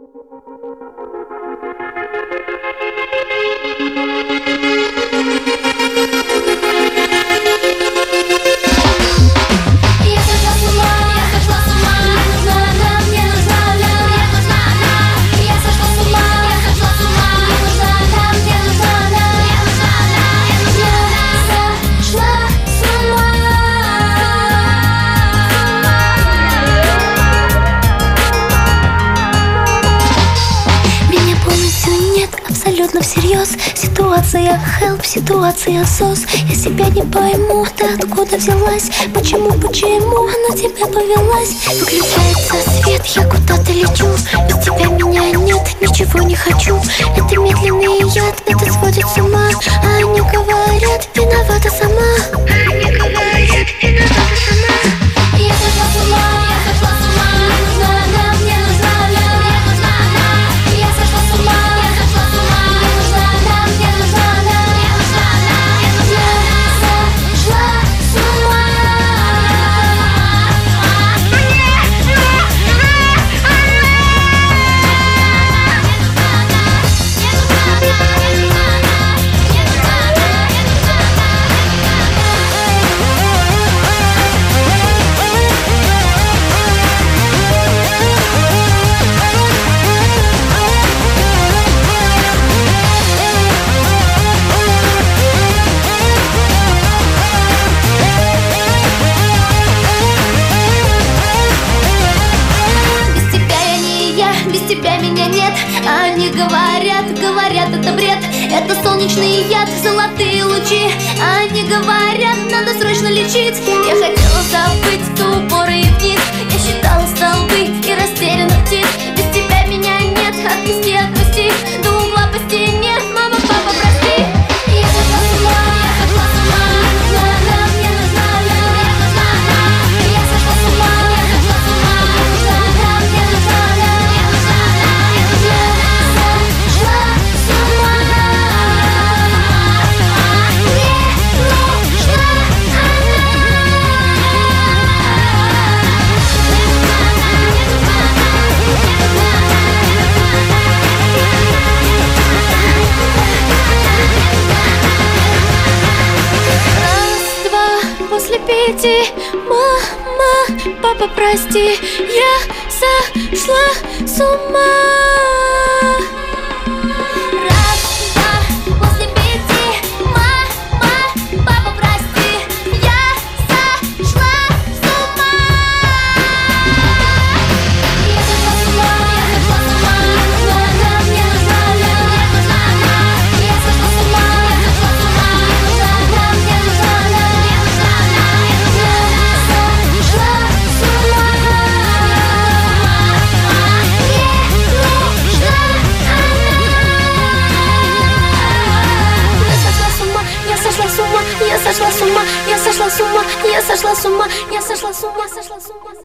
Абсолютно всерьез. Ситуация help, ситуация сос. Я себя не пойму, ты откуда взялась? Почему на тебя повелась? Выключается свет, я куда-то лечу. Без тебя меня нет, ничего не хочу. Это медленный яд, это сводит с ума. А они говорят, виновата сама. Они говорят, виновата сама. Я сошла с ума, я сошла с ума. Мне нужна она, мне нужна она, мне нужна она. Я сошла с ума, я сошла с ума. Мне нужна она, мне нужна она, мне нужна она. Я сошла с ума. Без тебя меня нет, а они говорят, это бред. Это солнечный яд, золотые лучи. А они говорят, надо срочно лечить. Я хотела забыть до упора и вниз. Я считала столбы и растерянных птиц. Без тебя меня нет, отпусти, отпусти. До угла по стене, мама, папа, прости. Я сошла с ума, я сошла с ума. Мне нужна она, мне нужна она, мне нужна она. Я сошла с ума, я сошла с ума. Мне нужна она, мне нужна она. После 5, мама, папа, прости, я сошла с ума. Раз, два, после 5, мама, папа, прости, я сошла с ума. Я сошла с ума, я сошла с ума. Мне нужна она, мне нужна она, мне нужна она. Я сошла с ума, я сошла с ума. Мне нужна она, мне нужна она. Я сошла с ума, я сошла с ума, я сошла с ума, я сошла с ума, я сошла с ума.